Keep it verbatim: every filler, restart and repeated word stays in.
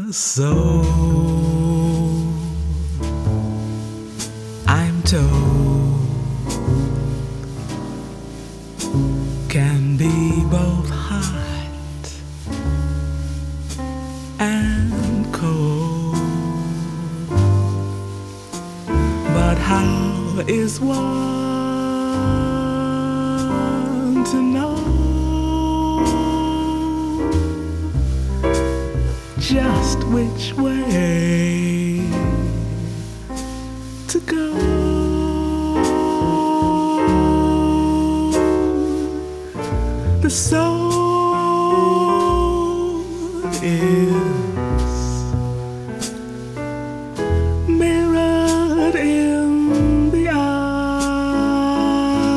soul, I'm told, can be both hot and cold. But how is one to know just which way to go? The soul